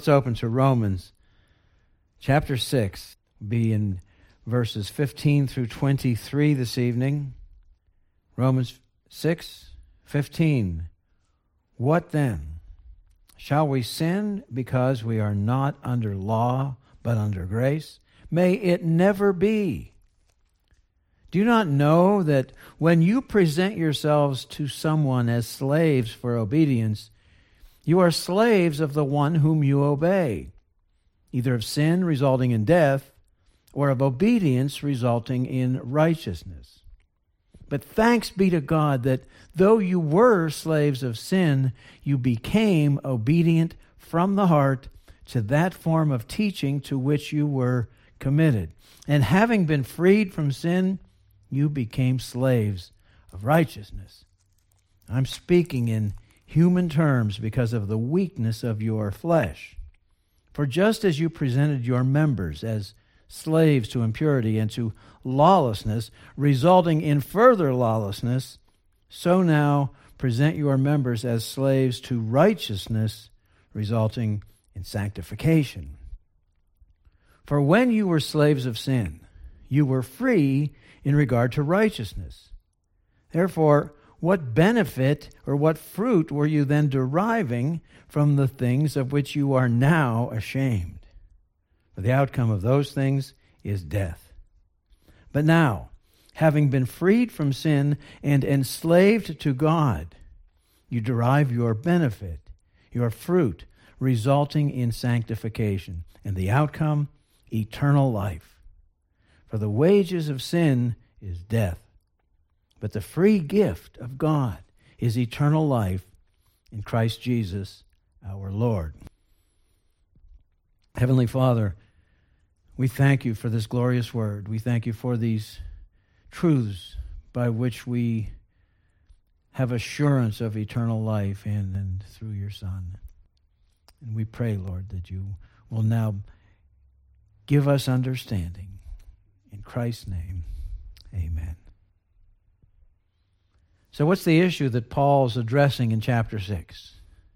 Let's open to Romans chapter 6. Be in verses 15 through 23 this evening. Romans 6:15. What then? Shall we sin because we are not under law, but under grace? May it never be. Do you not know that when you present yourselves to someone as slaves for obedience, you are slaves of the one whom you obey, either of sin resulting in death, or of obedience resulting in righteousness? But thanks be to God that though you were slaves of sin, you became obedient from the heart to that form of teaching to which you were committed. And having been freed from sin, you became slaves of righteousness. I'm speaking in human terms because of the weakness of your flesh. For just as you presented your members as slaves to impurity and to lawlessness, resulting in further lawlessness, so now present your members as slaves to righteousness, resulting in sanctification. For when you were slaves of sin, you were free in regard to righteousness. Therefore, what benefit or what fruit were you then deriving from the things of which you are now ashamed? For the outcome of those things is death. But now, having been freed from sin and enslaved to God, you derive your benefit, your fruit, resulting in sanctification, and the outcome, eternal life. For the wages of sin is death, but the free gift of God is eternal life in Christ Jesus our Lord. Heavenly Father, we thank you for this glorious word. We thank you for these truths by which we have assurance of eternal life in and through your Son. And we pray, Lord, that you will now give us understanding. In Christ's name, amen. So what's the issue that Paul's addressing in chapter 6?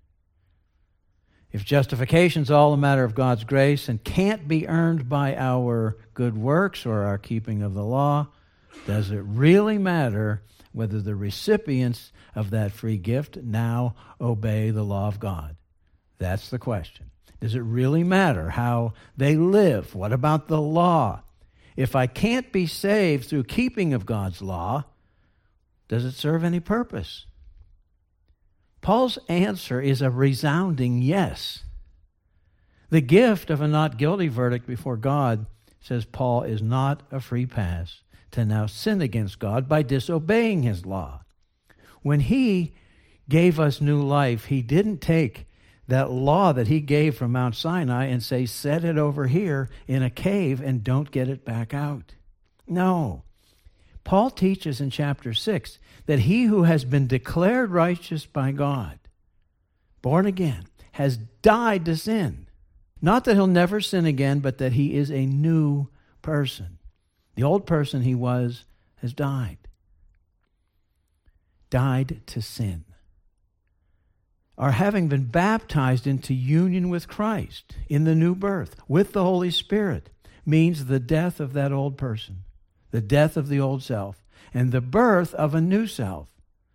If justification's all a matter of God's grace and can't be earned by our good works or our keeping of the law, does it really matter whether the recipients of that free gift now obey the law of God? That's the question. Does it really matter how they live? What about the law? If I can't be saved through keeping of God's law, does it serve any purpose? Paul's answer is a resounding yes. The gift of a not guilty verdict before God, says Paul, is not a free pass to now sin against God by disobeying his law. When he gave us new life, he didn't take that law that he gave from Mount Sinai and say, set it over here in a cave and don't get it back out. No. Paul teaches in chapter 6 that he who has been declared righteous by God, born again, has died to sin. Not that he'll never sin again, but that he is a new person. The old person he was has died. Died to sin. Are having been baptized into union with Christ in the new birth with the Holy Spirit means the death of that old person, the death of the old self, and the birth of a new self.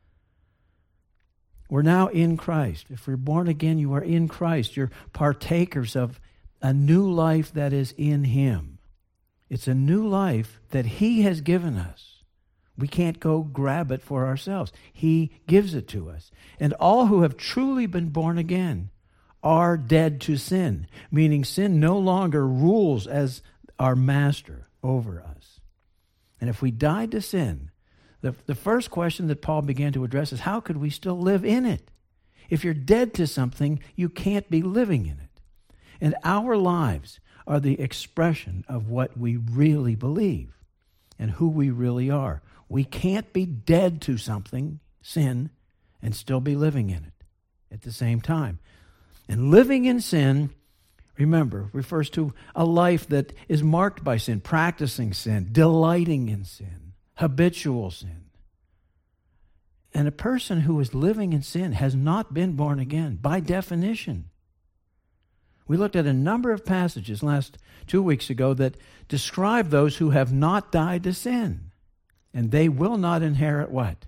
We're now in Christ. If we're born again, you are in Christ. You're partakers of a new life that is in Him. It's a new life that He has given us. We can't go grab it for ourselves. He gives it to us. And all who have truly been born again are dead to sin, meaning sin no longer rules as our master over us. And if we died to sin, the first question that Paul began to address is, how could we still live in it? If you're dead to something, you can't be living in it. And our lives are the expression of what we really believe and who we really are. We can't be dead to something, sin, and still be living in it at the same time. And living in sin, remember, refers to a life that is marked by sin, practicing sin, delighting in sin, habitual sin. And a person who is living in sin has not been born again, by definition. We looked at a number of passages last 2 weeks ago that describe those who have not died to sin. And they will not inherit what?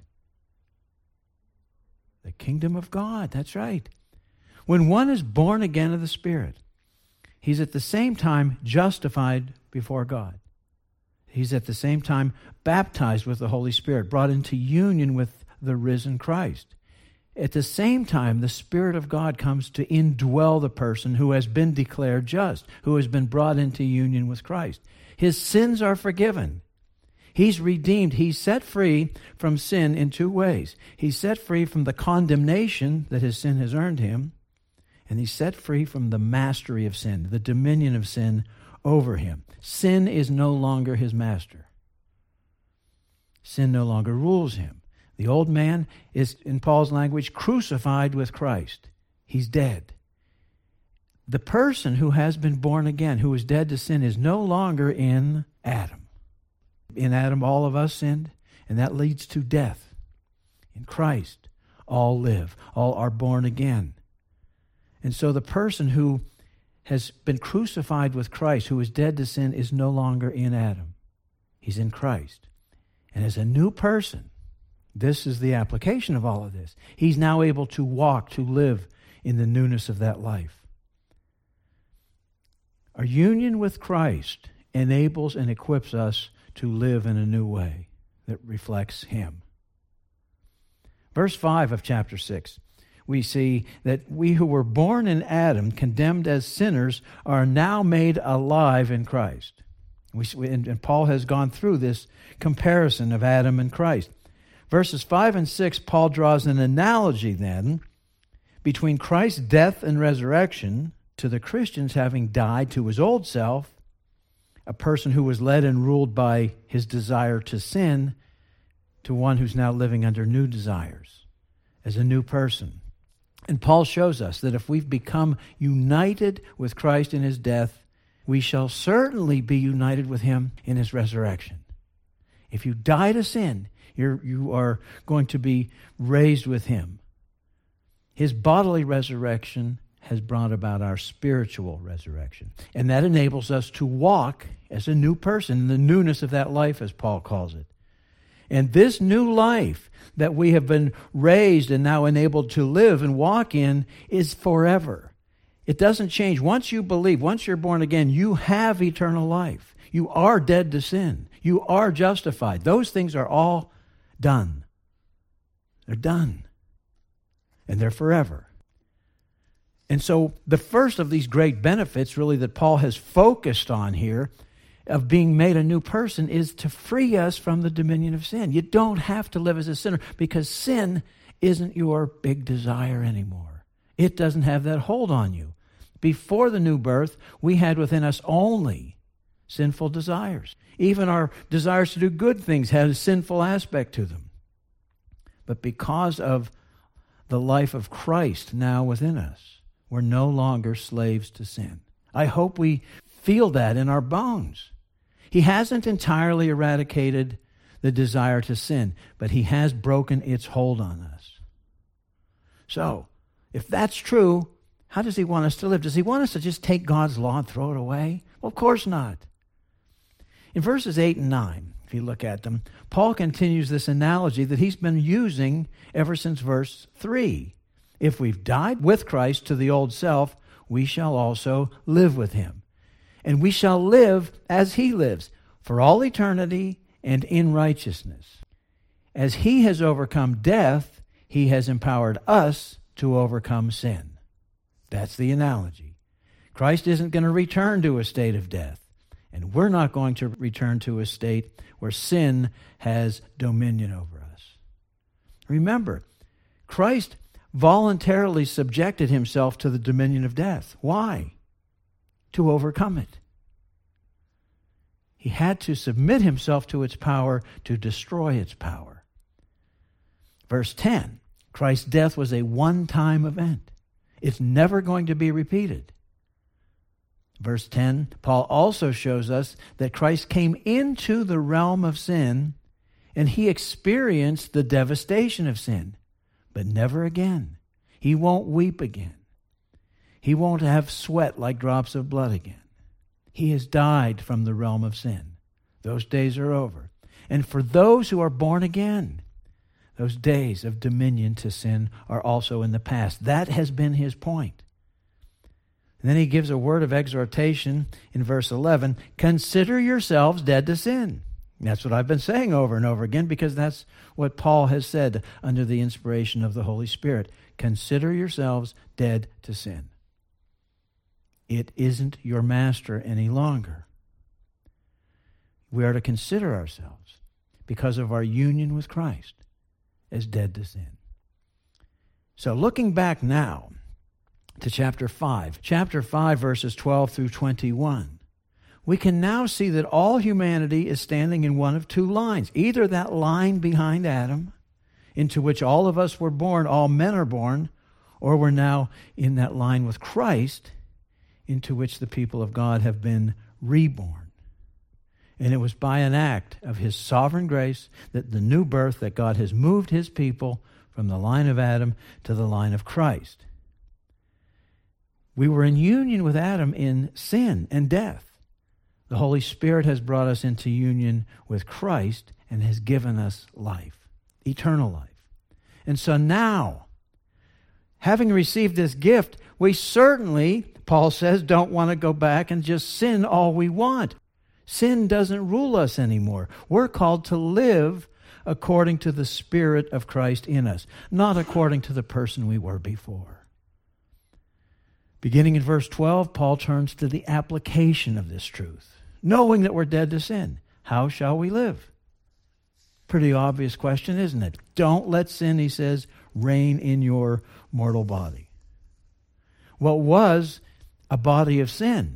The kingdom of God. That's right. When one is born again of the Spirit, he's at the same time justified before God. He's at the same time baptized with the Holy Spirit, brought into union with the risen Christ. At the same time, the Spirit of God comes to indwell the person who has been declared just, who has been brought into union with Christ. His sins are forgiven. He's redeemed. He's set free from sin in 2 ways. He's set free from the condemnation that his sin has earned him, and he's set free from the mastery of sin, the dominion of sin over him. Sin is no longer his master. Sin no longer rules him. The old man is, in Paul's language, crucified with Christ. He's dead. The person who has been born again, who is dead to sin, is no longer in Adam. In Adam, all of us sinned, and that leads to death. In Christ, all live. All are born again. And so the person who has been crucified with Christ, who is dead to sin, is no longer in Adam. He's in Christ. And as a new person, this is the application of all of this. He's now able to walk, to live in the newness of that life. Our union with Christ enables and equips us to live in a new way that reflects Him. Verse 5 of chapter 6, we see that we who were born in Adam, condemned as sinners, are now made alive in Christ. And Paul has gone through this comparison of Adam and Christ. Verses 5 and 6, Paul draws an analogy then between Christ's death and resurrection to the Christians having died to his old self, a person who was led and ruled by his desire to sin, to one who's now living under new desires as a new person. And Paul shows us that if we've become united with Christ in his death, we shall certainly be united with him in his resurrection. If you die to sin, you are going to be raised with him. His bodily resurrection has brought about our spiritual resurrection. And that enables us to walk as a new person in the newness of that life, as Paul calls it. And this new life that we have been raised and now enabled to live and walk in is forever. It doesn't change. Once you believe, once you're born again, you have eternal life. You are dead to sin. You are justified. Those things are all done. They're done. And they're forever. And so the first of these great benefits really that Paul has focused on here of being made a new person is to free us from the dominion of sin. You don't have to live as a sinner because sin isn't your big desire anymore. It doesn't have that hold on you. Before the new birth, we had within us only sinful desires. Even our desires to do good things had a sinful aspect to them. But because of the life of Christ now within us, we're no longer slaves to sin. I hope we feel that in our bones. He hasn't entirely eradicated the desire to sin, but he has broken its hold on us. So, if that's true, how does he want us to live? Does he want us to just take God's law and throw it away? Well, of course not. In verses 8 and 9, if you look at them, Paul continues this analogy that he's been using ever since verse 3. If we've died with Christ to the old self, we shall also live with him. And we shall live as he lives for all eternity and in righteousness. As he has overcome death, he has empowered us to overcome sin. That's the analogy. Christ isn't going to return to a state of death. And we're not going to return to a state where sin has dominion over us. Remember, Christ voluntarily subjected himself to the dominion of death. Why? To overcome it. He had to submit himself to its power to destroy its power. Verse 10, Christ's death was a one-time event. It's never going to be repeated. Verse 10, Paul also shows us that Christ came into the realm of sin and he experienced the devastation of sin, but never again. He won't weep again. He won't have sweat like drops of blood again. He has died from the realm of sin. Those days are over. And for those who are born again, those days of dominion to sin are also in the past. That has been his point. And then he gives a word of exhortation in verse 11. Consider yourselves dead to sin. And that's what I've been saying over and over again, because that's what Paul has said under the inspiration of the Holy Spirit. Consider yourselves dead to sin. It isn't your master any longer. We are to consider ourselves, because of our union with Christ, as dead to sin. So looking back now to chapter 5, verses 12 through 21, we can now see that all humanity is standing in one of two lines. Either that line behind Adam, into which all of us were born, all men are born, or we're now in that line with Christ, into which the people of God have been reborn. And it was by an act of his sovereign grace, that the new birth, that God has moved his people from the line of Adam to the line of Christ. We were in union with Adam in sin and death. The Holy Spirit has brought us into union with Christ and has given us life, eternal life. And so now, having received this gift, we certainly, Paul says, don't want to go back and just sin all we want. Sin doesn't rule us anymore. We're called to live according to the Spirit of Christ in us, not according to the person we were before. Beginning in verse 12, Paul turns to the application of this truth. Knowing that we're dead to sin, how shall we live? Pretty obvious question, isn't it? Don't let sin, he says, reign in your mortal body. What was a body of sin?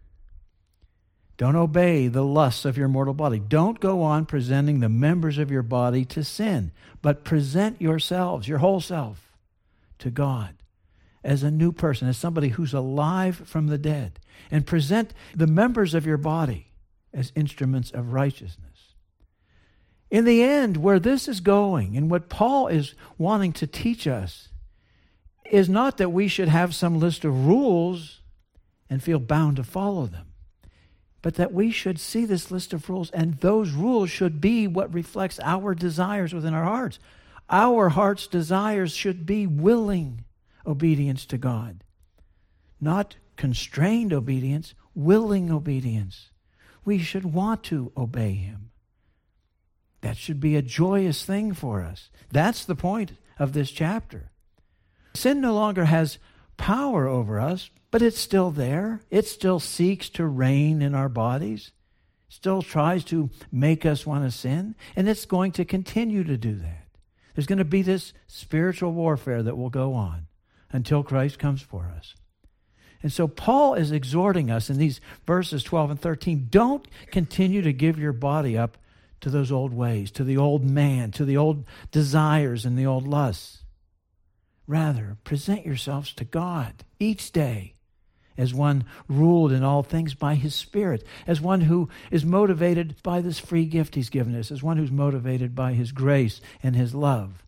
Don't obey the lusts of your mortal body. Don't go on presenting the members of your body to sin, but present yourselves, your whole self, to God as a new person, as somebody who's alive from the dead, and present the members of your body as instruments of righteousness. In the end, where this is going, and what Paul is wanting to teach us, is not that we should have some list of rules and feel bound to follow them, but that we should see this list of rules, and those rules should be what reflects our desires within our hearts. Our heart's desires should be willing obedience to God. Not constrained obedience, willing obedience. We should want to obey him. That should be a joyous thing for us. That's the point of this chapter. Sin no longer has power over us, but it's still there. It still seeks to reign in our bodies. Still tries to make us want to sin. And it's going to continue to do that. There's going to be this spiritual warfare that will go on until Christ comes for us. And so Paul is exhorting us in these verses 12 and 13, don't continue to give your body up to those old ways, to the old man, to the old desires and the old lusts. Rather, present yourselves to God each day as one ruled in all things by his Spirit, as one who is motivated by this free gift he's given us, as one who's motivated by his grace and his love.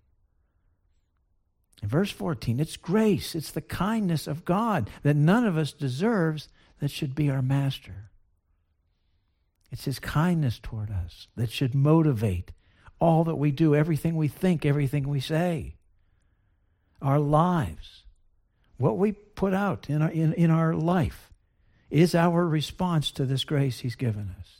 In verse 14, it's grace, it's the kindness of God that none of us deserves that should be our master. It's his kindness toward us that should motivate all that we do, everything we think, everything we say. Our lives, what we put out in our life, is our response to this grace he's given us.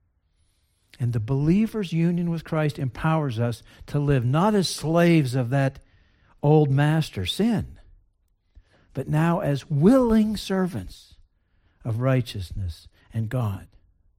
And the believer's union with Christ empowers us to live not as slaves of that old master, sin, but now as willing servants of righteousness and God.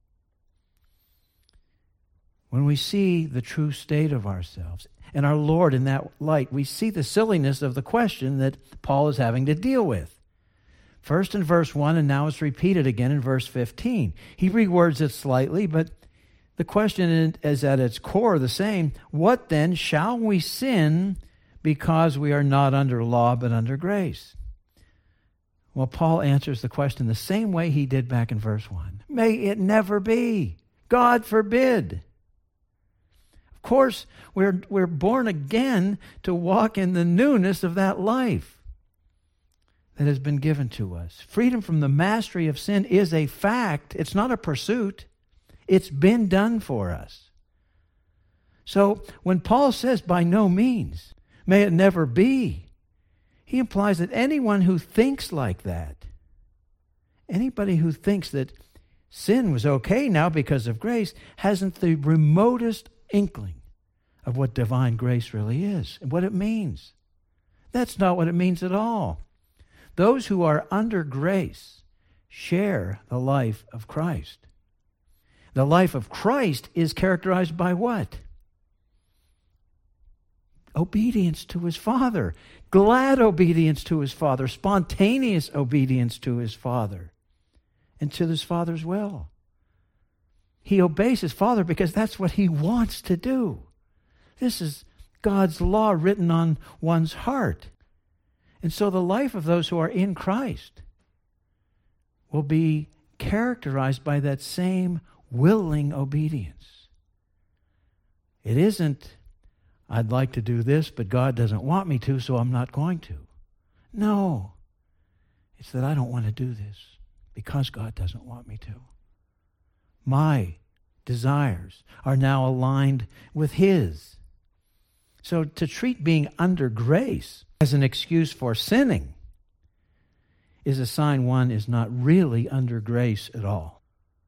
When we see the true state of ourselves and our Lord in that light, we see the silliness of the question that Paul is having to deal with. First in verse 1, and now it's repeated again in verse 15. He rewords it slightly, but the question is at its core the same. What then shall we sin because we are not under law but under grace? Well, Paul answers the question the same way he did back in verse 1. May it never be. God forbid. Of course, we're born again to walk in the newness of that life. that has been given to us. Freedom from the mastery of sin is a fact. It's not a pursuit. It's been done for us. So when Paul says, by no means, may it never be, he implies that anyone who thinks like that, anybody who thinks that sin was okay now because of grace, hasn't the remotest inkling of what divine grace really is and what it means. That's not what it means at all. Those who are under grace share the life of Christ. The life of Christ is characterized by what? Obedience to his Father. Glad obedience to his Father. Spontaneous obedience to his Father. And to his Father's will. He obeys his Father because that's what he wants to do. This is God's law written on one's heart. And so the life of those who are in Christ will be characterized by that same willing obedience. It isn't, I'd like to do this, but God doesn't want me to, so I'm not going to. No. It's that I don't want to do this because God doesn't want me to. My desires are now aligned with his. So to treat being under grace as an excuse for sinning is a sign one is not really under grace at all.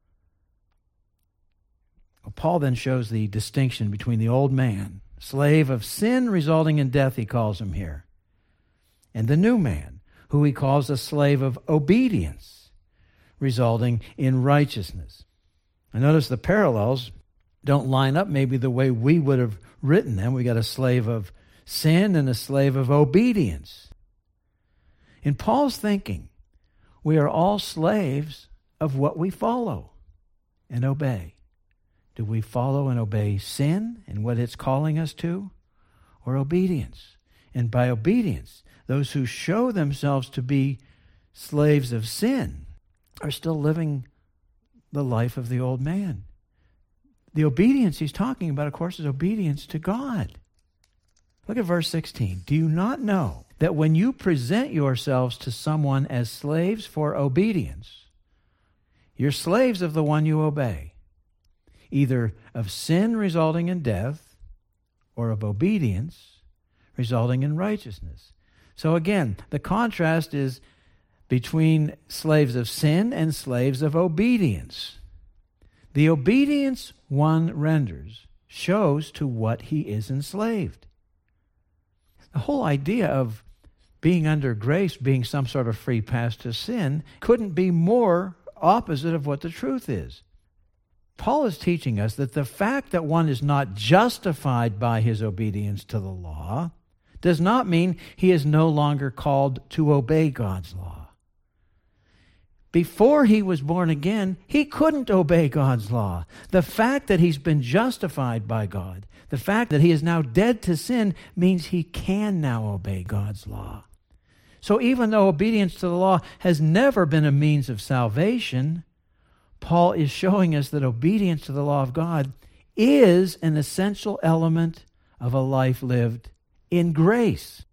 Well, Paul then shows the distinction between the old man, slave of sin resulting in death, he calls him here, and the new man, who he calls a slave of obedience, resulting in righteousness. And notice the parallels don't line up maybe the way we would have written them. We got a slave of sin and a slave of obedience. In Paul's thinking, we are all slaves of what we follow and obey. Do we follow and obey sin and what it's calling us to, or obedience? And by obedience, those who show themselves to be slaves of sin are still living the life of the old man. The obedience he's talking about, of course, is obedience to God. Look at verse 16. Do you not know that when you present yourselves to someone as slaves for obedience, you're slaves of the one you obey, either of sin resulting in death or of obedience resulting in righteousness? So again, the contrast is between slaves of sin and slaves of obedience. The obedience one renders shows to what he is enslaved. The whole idea of being under grace, being some sort of free pass to sin, couldn't be more opposite of what the truth is. Paul is teaching us that the fact that one is not justified by his obedience to the law does not mean he is no longer called to obey God's law. Before he was born again, he couldn't obey God's law. The fact that he's been justified by God, the fact that he is now dead to sin, means he can now obey God's law. So even though obedience to the law has never been a means of salvation, Paul is showing us that obedience to the law of God is an essential element of a life lived in grace.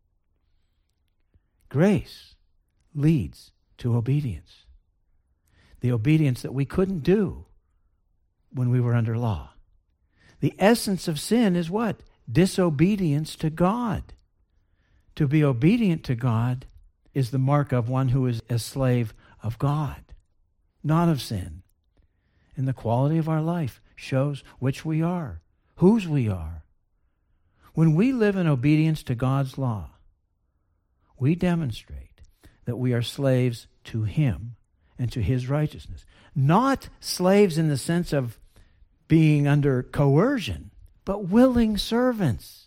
Grace leads to obedience. The obedience that we couldn't do when we were under law. The essence of sin is what? Disobedience to God. To be obedient to God is the mark of one who is a slave of God, not of sin. And the quality of our life shows which we are, whose we are. When we live in obedience to God's law, we demonstrate that we are slaves to Him and to His righteousness. Not slaves in the sense of being under coercion, but willing servants.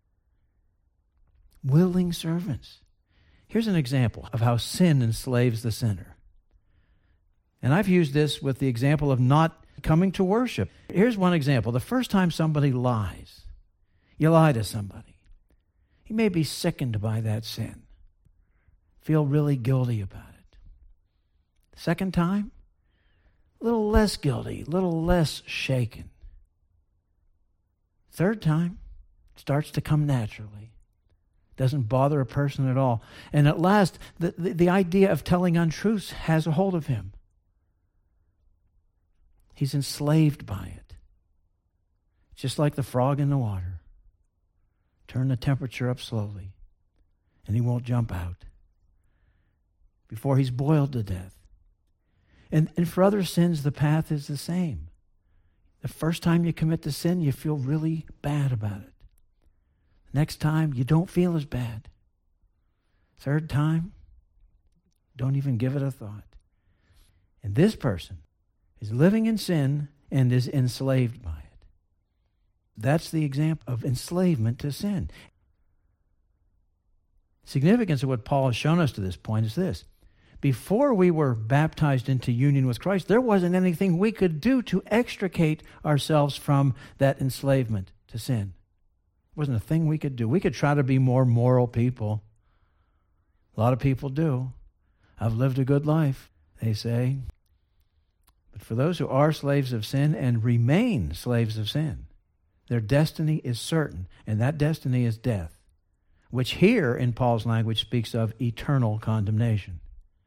Willing servants. Here's an example of how sin enslaves the sinner. And I've used this with the example of not coming to worship. Here's one example. The first time somebody lies, you lie to somebody. You may be sickened by that sin. Feel really guilty about it. Second time, a little less guilty, a little less shaken. Third time, it starts to come naturally. Doesn't bother a person at all. And at last, the idea of telling untruths has a hold of him. He's enslaved by it. Just like the frog in the water. Turn the temperature up slowly, and he won't jump out before he's boiled to death. And for other sins, the path is the same. The first time you commit the sin, you feel really bad about it. Next time, you don't feel as bad. Third time, don't even give it a thought. And this person is living in sin and is enslaved by it. That's the example of enslavement to sin. Significance of what Paul has shown us to this point is this. Before we were baptized into union with Christ, there wasn't anything we could do to extricate ourselves from that enslavement to sin. There wasn't a thing we could do. We could try to be more moral people. A lot of people do. I've lived a good life, they say. But for those who are slaves of sin and remain slaves of sin, their destiny is certain, and that destiny is death, which here in Paul's language speaks of eternal condemnation.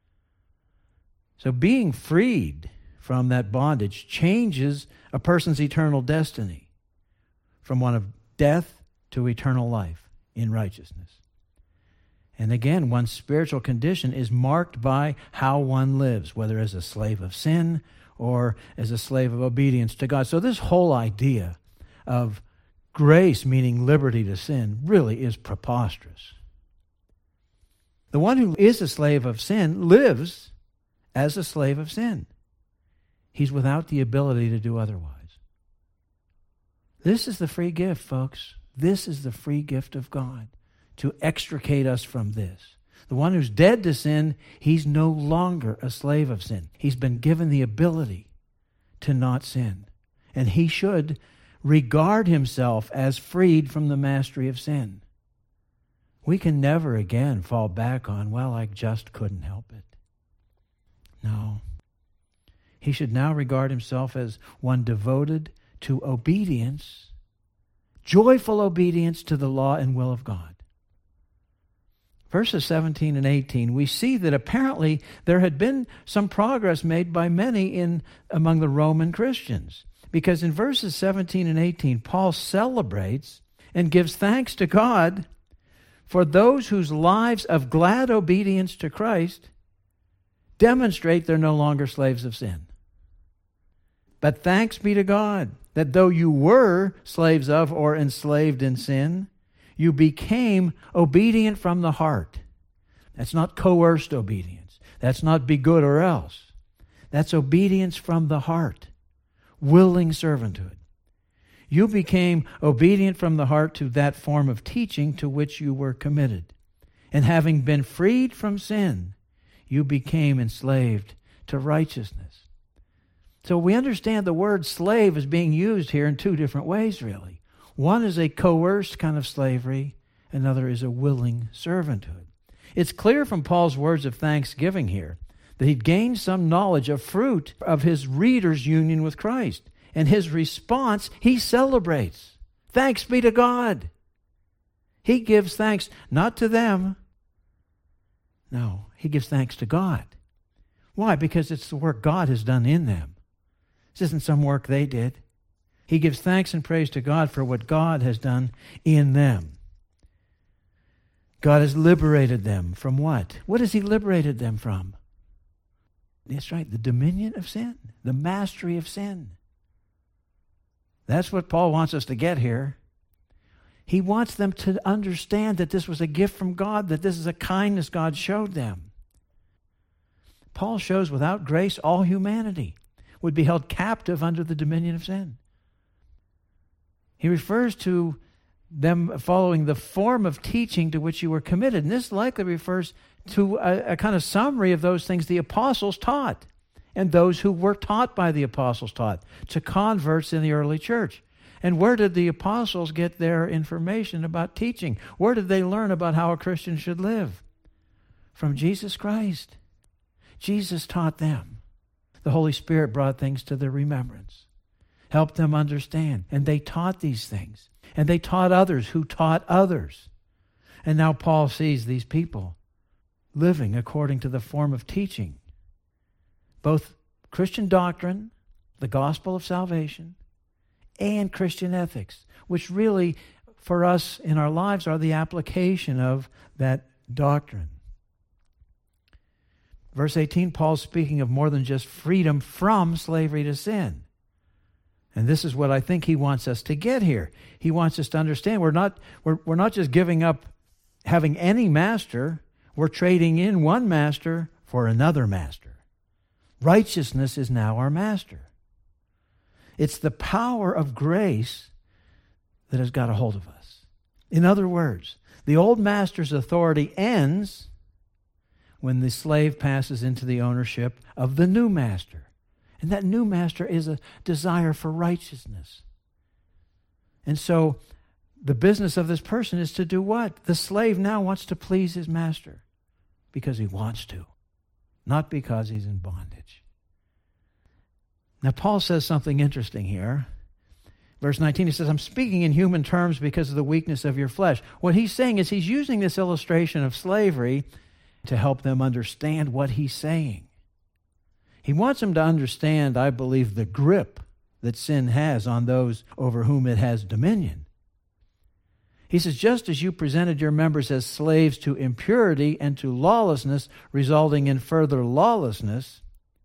So being freed from that bondage changes a person's eternal destiny from one of death to eternal life in righteousness. And again, one's spiritual condition is marked by how one lives, whether as a slave of sin or as a slave of obedience to God. So this whole idea of grace, meaning liberty to sin, really is preposterous. The one who is a slave of sin lives as a slave of sin. He's without the ability to do otherwise. This is the free gift, folks. This is the free gift of God, to extricate us from this. The one who's dead to sin, he's no longer a slave of sin. He's been given the ability to not sin. And he should regard himself as freed from the mastery of sin. We can never again fall back on, well, I just couldn't help it. No. He should now regard himself as one devoted to obedience, joyful obedience to the law and will of God. Verses 17 and 18, we see that apparently there had been some progress made by many among the Roman Christians. Because in verses 17 and 18, Paul celebrates and gives thanks to God for those whose lives of glad obedience to Christ demonstrate they're no longer slaves of sin. But thanks be to God that though you were slaves of or enslaved in sin, you became obedient from the heart. That's not coerced obedience. That's not be good or else. That's obedience from the heart. Willing servanthood. You became obedient from the heart to that form of teaching to which you were committed. And having been freed from sin, you became enslaved to righteousness. So we understand the word slave is being used here in two different ways, really. One is a coerced kind of slavery. Another is a willing servanthood. It's clear from Paul's words of thanksgiving here that he'd gained some knowledge of fruit of his readers' union with Christ. And his response, he celebrates. Thanks be to God. He gives thanks not to them. No, he gives thanks to God. Why? Because it's the work God has done in them. This isn't some work they did. He gives thanks and praise to God for what God has done in them. God has liberated them from what? What has he liberated them from? That's right, the dominion of sin, the mastery of sin. That's what Paul wants us to get here. He wants them to understand that this was a gift from God, that this is a kindness God showed them. Paul shows without grace, all humanity would be held captive under the dominion of sin. He refers to them following the form of teaching to which you were committed. And this likely refers to a kind of summary of those things the apostles taught and those who were taught by the apostles taught to converts in the early church. And where did the apostles get their information about teaching? Where did they learn about how a Christian should live? From Jesus Christ. Jesus taught them. The Holy Spirit brought things to their remembrance, helped them understand, and they taught these things. And they taught others who taught others. And now Paul sees these people living according to the form of teaching, both Christian doctrine, the gospel of salvation, and Christian ethics, which really, for us in our lives, are the application of that doctrine. Verse 18, Paul's speaking of more than just freedom from slavery to sin. And this is what I think he wants us to get here. He wants us to understand we're not just giving up having any master. We're trading in one master for another master. Righteousness is now our master. It's the power of grace that has got a hold of us. In other words, the old master's authority ends when the slave passes into the ownership of the new master. And that new master is a desire for righteousness. And so the business of this person is to do what? The slave now wants to please his master because he wants to, not because he's in bondage. Now, Paul says something interesting here. Verse 19, he says, I'm speaking in human terms because of the weakness of your flesh. What he's saying is he's using this illustration of slavery to help them understand what he's saying. He wants them to understand, I believe, the grip that sin has on those over whom it has dominion. He says, just as you presented your members as slaves to impurity and to lawlessness, resulting in further lawlessness,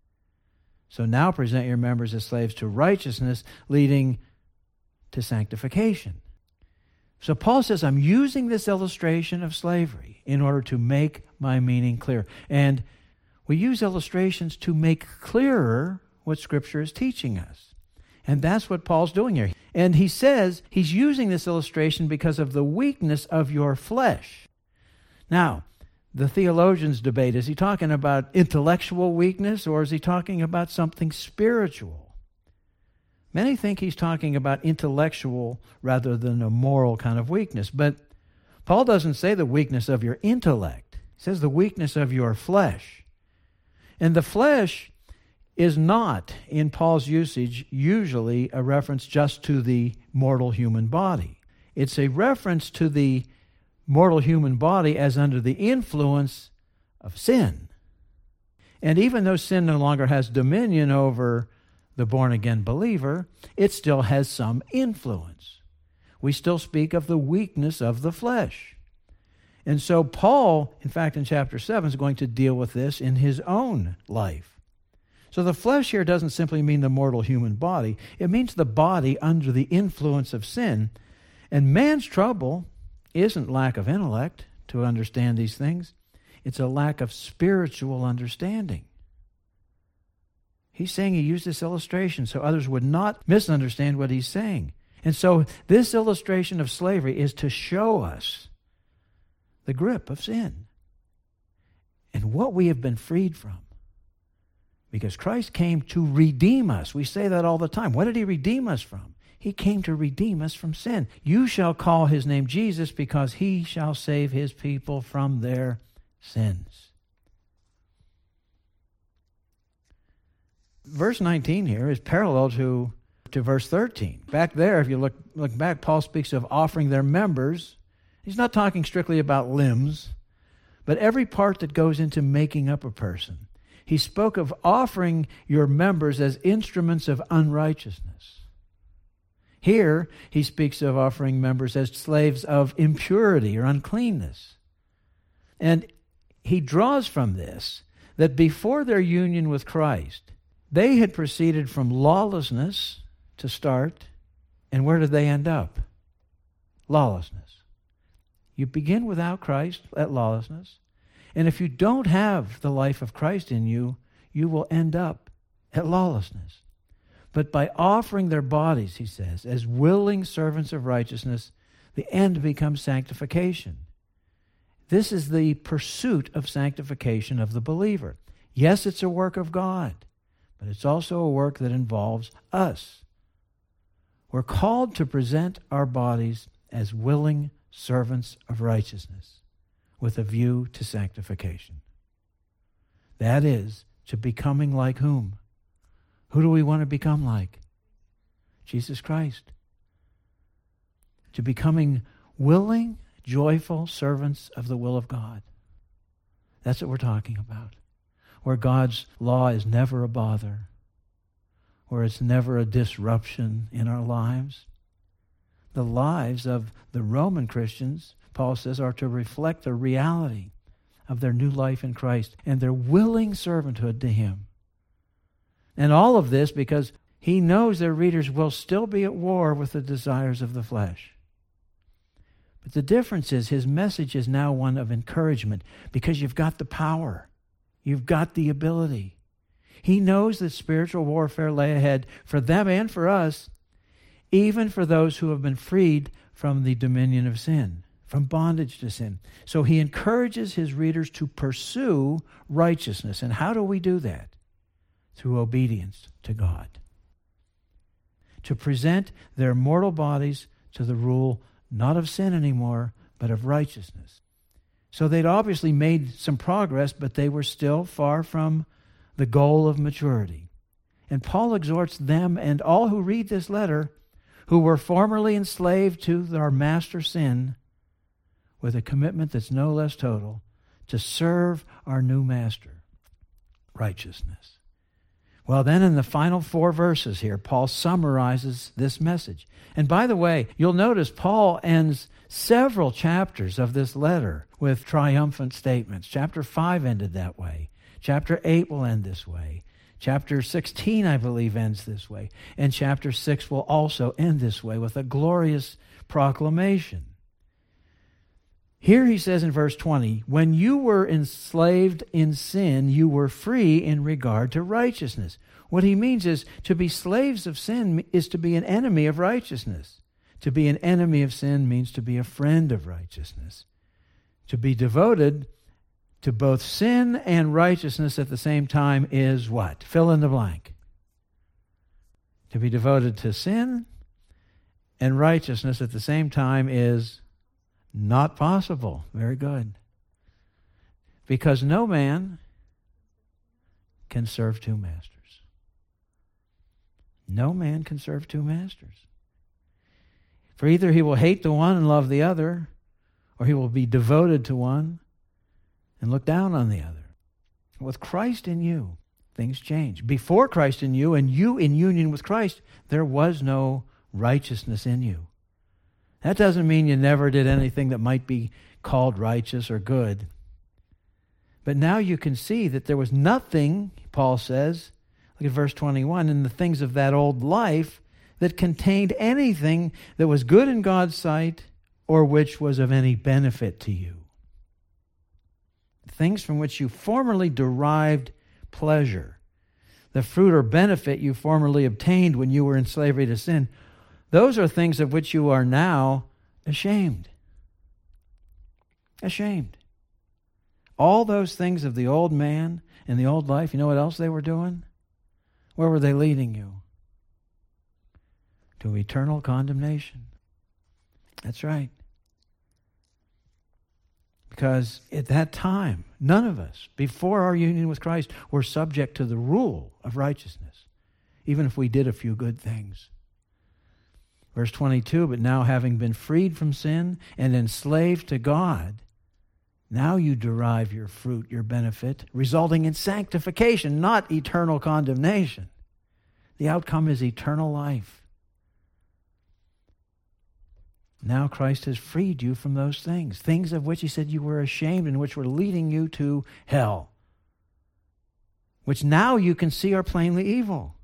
so now present your members as slaves to righteousness, leading to sanctification. So Paul says, I'm using this illustration of slavery in order to make my meaning clear. And we use illustrations to make clearer what Scripture is teaching us. And that's what Paul's doing here. And he says he's using this illustration because of the weakness of your flesh. Now, the theologians debate, is he talking about intellectual weakness or is he talking about something spiritual? Many think he's talking about intellectual rather than a moral kind of weakness. But Paul doesn't say the weakness of your intellect. He says the weakness of your flesh. And the flesh is not, in Paul's usage, usually a reference just to the mortal human body. It's a reference to the mortal human body as under the influence of sin. And even though sin no longer has dominion over the born-again believer, it still has some influence. We still speak of the weakness of the flesh. And so Paul, in fact, in chapter 7, is going to deal with this in his own life. So the flesh here doesn't simply mean the mortal human body. It means the body under the influence of sin. And man's trouble isn't lack of intellect to understand these things. It's a lack of spiritual understanding. He's saying he used this illustration so others would not misunderstand what he's saying. And so this illustration of slavery is to show us the grip of sin and what we have been freed from. Because Christ came to redeem us. We say that all the time. What did he redeem us from? He came to redeem us from sin. You shall call his name Jesus because he shall save his people from their sins. Verse 19 here is parallel to verse 13. Back there, if you look back, Paul speaks of offering their members. He's not talking strictly about limbs, but every part that goes into making up a person. He spoke of offering your members as instruments of unrighteousness. Here, he speaks of offering members as slaves of impurity or uncleanness. And he draws from this that before their union with Christ, they had proceeded from lawlessness to start, and where did they end up? Lawlessness. You begin without Christ at lawlessness, and if you don't have the life of Christ in you, you will end up at lawlessness. But by offering their bodies, he says, as willing servants of righteousness, the end becomes sanctification. This is the pursuit of sanctification of the believer. Yes, it's a work of God, but it's also a work that involves us. We're called to present our bodies as willing servants of righteousness with a view to sanctification. That is, to becoming like whom? Who do we want to become like? Jesus Christ. To becoming willing joyful servants of the will of God. That's what we're talking about. Where God's law is never a bother, where it's never a disruption in our lives. The lives of the Roman Christians, Paul says, are to reflect the reality of their new life in Christ and their willing servanthood to Him. And all of this because he knows their readers will still be at war with the desires of the flesh. But the difference is his message is now one of encouragement because you've got the power. You've got the ability. He knows that spiritual warfare lay ahead for them and for us, even for those who have been freed from the dominion of sin, from bondage to sin. So he encourages his readers to pursue righteousness. And how do we do that? Through obedience to God. To present their mortal bodies to the rule not of sin anymore, but of righteousness. So they'd obviously made some progress, but they were still far from the goal of maturity. And Paul exhorts them and all who read this letter, who were formerly enslaved to our master sin, with a commitment that's no less total, to serve our new master, righteousness. Well, then in the final 4 verses here, Paul summarizes this message. And by the way, you'll notice Paul ends several chapters of this letter with triumphant statements. Chapter 5 ended that way. Chapter 8 will end this way. Chapter 16, I believe, ends this way. And chapter 6 will also end this way with a glorious proclamation. Here he says in verse 20, when you were enslaved in sin, you were free in regard to righteousness. What he means is to be slaves of sin is to be an enemy of righteousness. To be an enemy of sin means to be a friend of righteousness. To be devoted to both sin and righteousness at the same time is what? Fill in the blank. To be devoted to sin and righteousness at the same time is not possible. Very good. Because no man can serve 2 masters. No man can serve 2 masters. For either he will hate the one and love the other, or he will be devoted to one and look down on the other. With Christ in you, things change. Before Christ in you and you in union with Christ, there was no righteousness in you. That doesn't mean you never did anything that might be called righteous or good. But now you can see that there was nothing, Paul says, look at verse 21, in the things of that old life that contained anything that was good in God's sight or which was of any benefit to you. Things from which you formerly derived pleasure, the fruit or benefit you formerly obtained when you were in slavery to sin, those are things of which you are now ashamed. Ashamed. All those things of the old man and the old life, you know what else they were doing? Where were they leading you? To eternal condemnation. That's right. Because at that time, none of us, before our union with Christ, were subject to the rule of righteousness, even if we did a few good things. Verse 22, but now having been freed from sin and enslaved to God, now you derive your fruit, your benefit, resulting in sanctification, not eternal condemnation. The outcome is eternal life. Now Christ has freed you from those things of which he said you were ashamed and which were leading you to hell, which now you can see are plainly evil.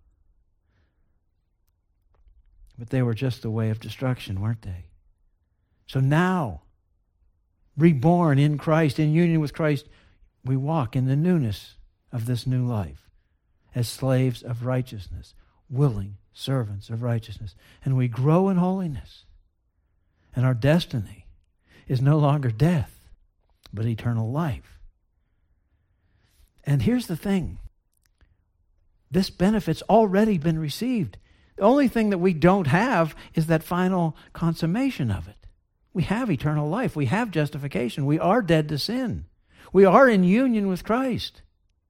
But they were just the way of destruction, weren't they? So now, reborn in Christ, in union with Christ, we walk in the newness of this new life as slaves of righteousness, willing servants of righteousness. And we grow in holiness. And our destiny is no longer death, but eternal life. And here's the thing. This benefit's already been received. The only thing that we don't have is that final consummation of it. We have eternal life. We have justification. We are dead to sin. We are in union with Christ.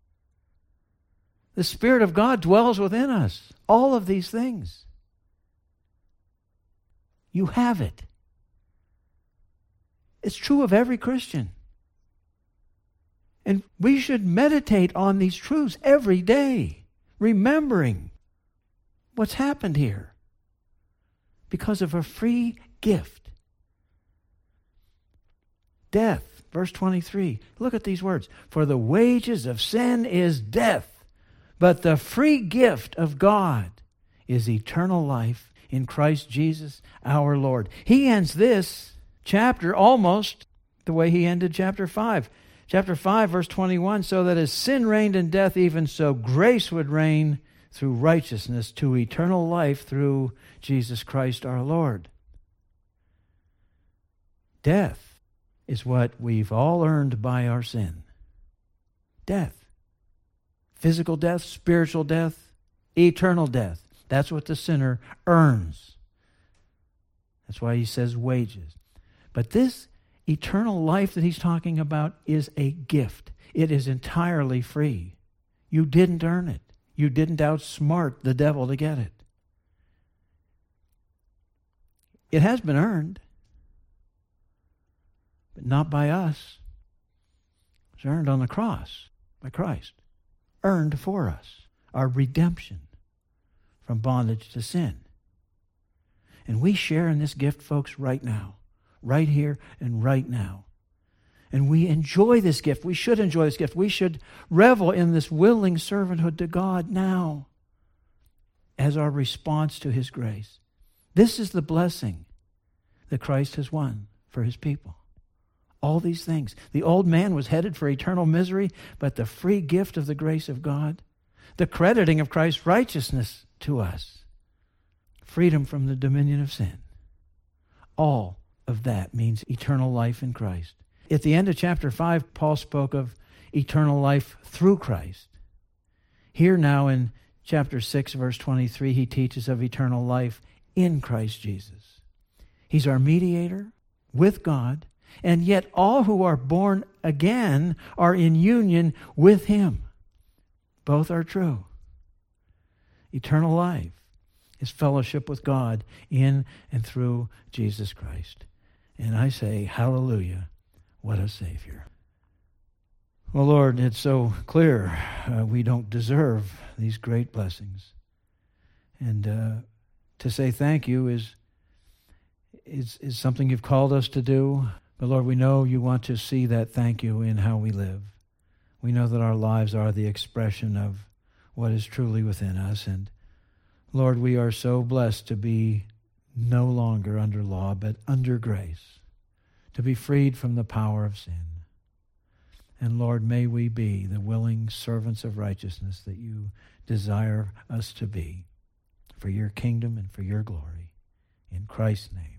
The Spirit of God dwells within us. All of these things. You have it. It's true of every Christian. And we should meditate on these truths every day, remembering what's happened here because of a free gift. Death, verse 23. Look at these words. For the wages of sin is death, but the free gift of God is eternal life in Christ Jesus our Lord. He ends this chapter almost the way he ended chapter 5. Chapter 5, verse 21, so that as sin reigned in death, even so grace would reign through righteousness to eternal life through Jesus Christ our Lord. Death is what we've all earned by our sin. Death. Physical death, spiritual death, eternal death. That's what the sinner earns. That's why he says wages. But this eternal life that he's talking about is a gift. It is entirely free. You didn't earn it. You didn't outsmart the devil to get it. It has been earned, but not by us. It's earned on the cross by Christ. Earned for us. Our redemption from bondage to sin. And we share in this gift, folks, right now. Right here and right now. And we enjoy this gift. We should enjoy this gift. We should revel in this willing servanthood to God now as our response to His grace. This is the blessing that Christ has won for His people. All these things. The old man was headed for eternal misery, but the free gift of the grace of God, the crediting of Christ's righteousness to us, freedom from the dominion of sin, all of that means eternal life in Christ. At the end of chapter 5, Paul spoke of eternal life through Christ. Here now in chapter 6, verse 23, he teaches of eternal life in Christ Jesus. He's our mediator with God, and yet all who are born again are in union with Him. Both are true. Eternal life is fellowship with God in and through Jesus Christ. And I say, hallelujah, what a Savior. Well, Lord, it's so clear we don't deserve these great blessings. And to say thank you is something you've called us to do. But Lord, we know you want to see that thank you in how we live. We know that our lives are the expression of what is truly within us. And Lord, we are so blessed to be no longer under law, but under grace, to be freed from the power of sin. And Lord, may we be the willing servants of righteousness that you desire us to be for your kingdom and for your glory. In Christ's name.